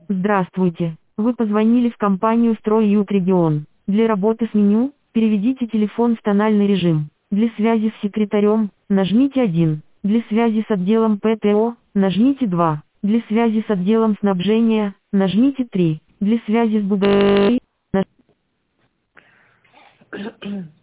Здравствуйте. Вы позвонили в компанию «Стройют Регион». Для работы с меню, переведите телефон в тональный режим. Для связи с секретарем, нажмите 1. Для связи с отделом ПТО, нажмите 2. Для связи с отделом снабжения, нажмите 3. Для связи с бухгалтерией,